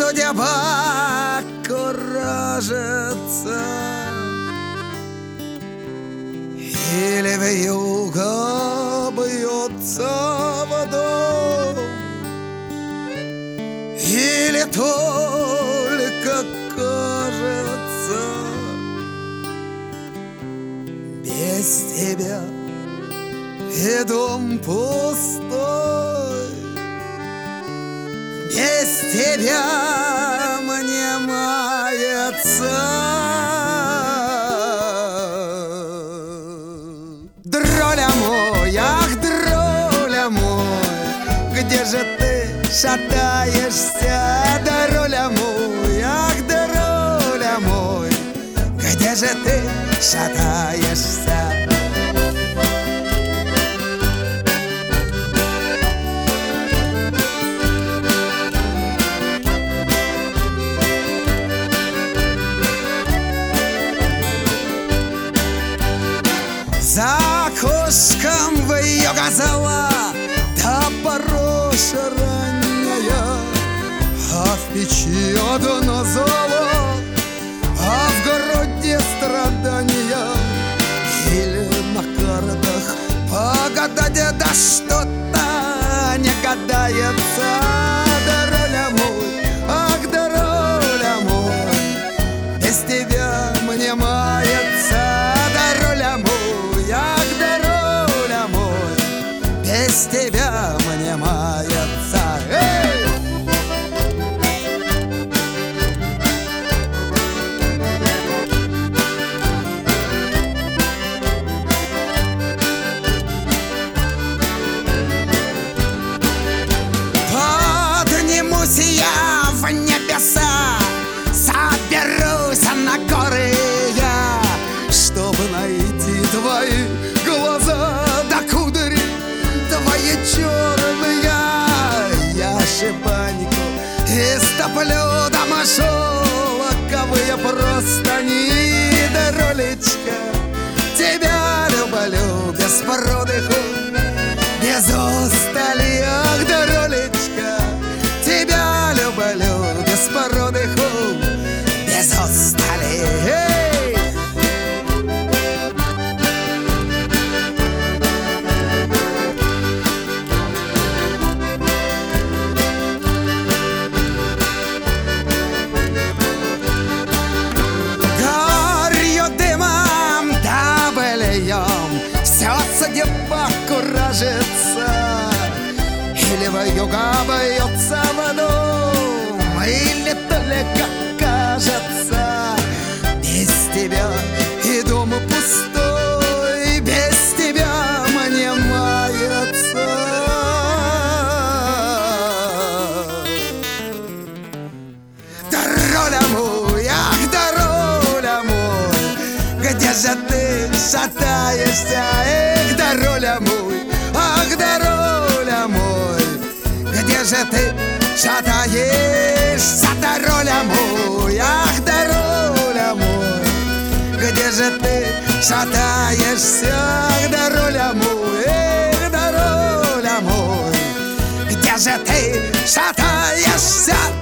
судьба куражится, или вьюга бьется водой, или только кажется, без тебя и дом пустой, без тебя мне мается. Дроля мой, ах, дроля мой, где же ты шатаешься? Дроля мой, ах, дроля мой, где же ты шатаешься? За окошком вьюга зала, да пороша ранняя, а в печи одно золо, а в городе страдания. Или на картах погадать, да что-то не гадается. Дороля мой, ах, дороля мой, без тебя мне мается. Дороля мой, ах, дороля мой, без тебя мне мается. Эй! Поднимусь я в небеса, соберусь на горы я, чтобы найти твои глаза, да кудри твои черные. Я шибаньку истоплю, да шелковые простыни. Доролечка, тебя люблю без продыху, без устали. Ах, доролечка, тебя люблю без продыху, без устали. Эй! Горью дымом да быльем все судьба куражится, или вьюга бьется водой, или только кажется, без тебя и дом пустой, без тебя мне мается. Дороля мой, ах, дороля мой, где же ты шатаешься? Эх, дороля мой, ах, дороля мой, где же ты шатаешься? Дороля мой, ах, дороля мой, где же ты шатаешься? Дороля мой, эх, дороля мой, где же ты шатаешься?